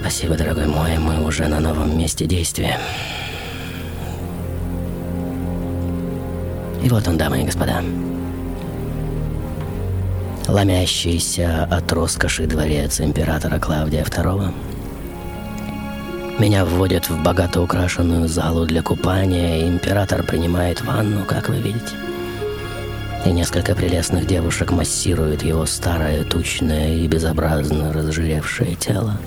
Спасибо, дорогой мой, мы уже на новом месте действия. И вот он, дамы и господа. Ломящийся от роскоши дворец императора Клавдия II. Меня вводят в богато украшенную залу для купания, и император принимает ванну, как вы видите. И несколько прелестных девушек массируют его старое, тучное и безобразно разжиревшее тело.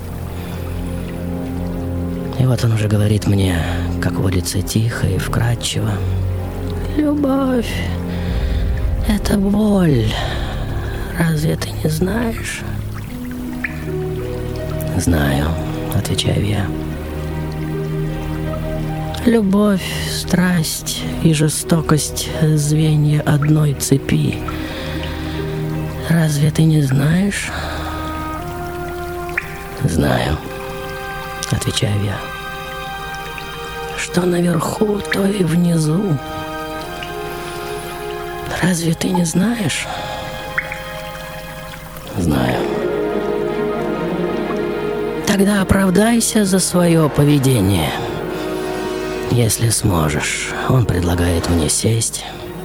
И вот он уже говорит мне, как водится, тихо и вкрадчиво: «Любовь — это боль. Разве ты не знаешь?» «Знаю», — отвечаю я. «Любовь, страсть и жестокость — звенья одной цепи. Разве ты не знаешь?» «Знаю», — отвечаю я. «Что наверху, то и внизу. Разве ты не знаешь?» «Знаю». «Тогда оправдайся за свое поведение, если сможешь». Он предлагает мне сесть.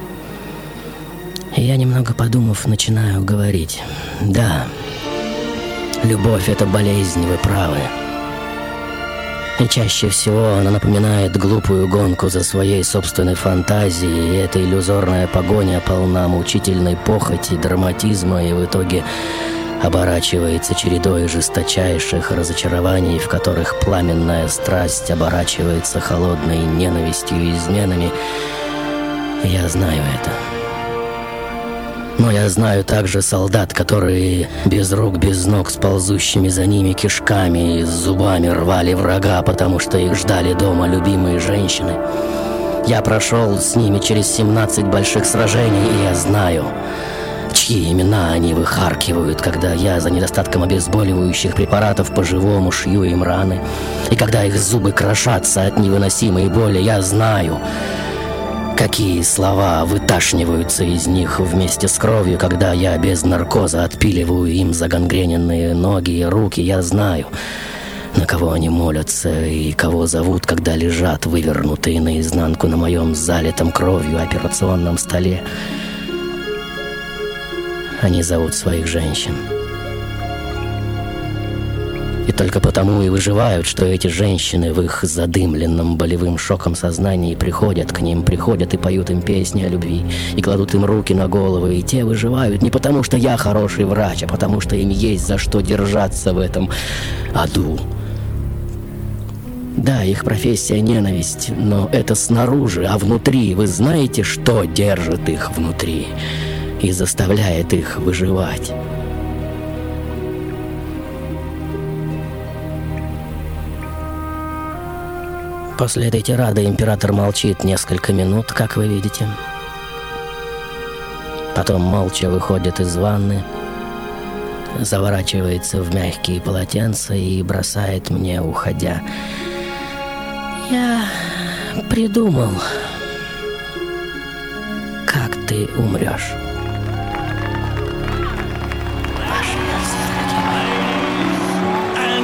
И я, немного подумав, начинаю говорить: «Да, любовь — это болезнь, вы правы. И чаще всего она напоминает глупую гонку за своей собственной фантазией, и эта иллюзорная погоня полна мучительной похоти, драматизма и в итоге оборачивается чередой жесточайших разочарований, в которых пламенная страсть оборачивается холодной ненавистью и изменами. И я знаю это. Но я знаю также солдат, которые без рук, без ног, с ползущими за ними кишками и с зубами рвали врага, потому что их ждали дома любимые женщины. Я прошел с ними через 17 больших сражений, и я знаю, чьи имена они выхаркивают, когда я за недостатком обезболивающих препаратов по-живому шью им раны. И когда их зубы крошатся от невыносимой боли, я знаю, какие слова выташниваются из них вместе с кровью, когда я без наркоза отпиливаю им загангрененные ноги и руки. Я знаю, на кого они молятся и кого зовут, когда лежат вывернутые наизнанку на моем залитом кровью операционном столе. Они зовут своих женщин. И только потому и выживают, что эти женщины в их задымленном болевым шоком сознании приходят к ним, приходят и поют им песни о любви, и кладут им руки на головы, и те выживают не потому, что я хороший врач, а потому, что им есть за что держаться в этом аду. Да, их профессия — ненависть, но это снаружи, а внутри вы знаете, что держит их внутри и заставляет их выживать? После этой тирады император молчит несколько минут, как вы видите. Потом молча выходит из ванны, заворачивается в мягкие полотенца и бросает мне, уходя: «Я придумал, как ты умрешь».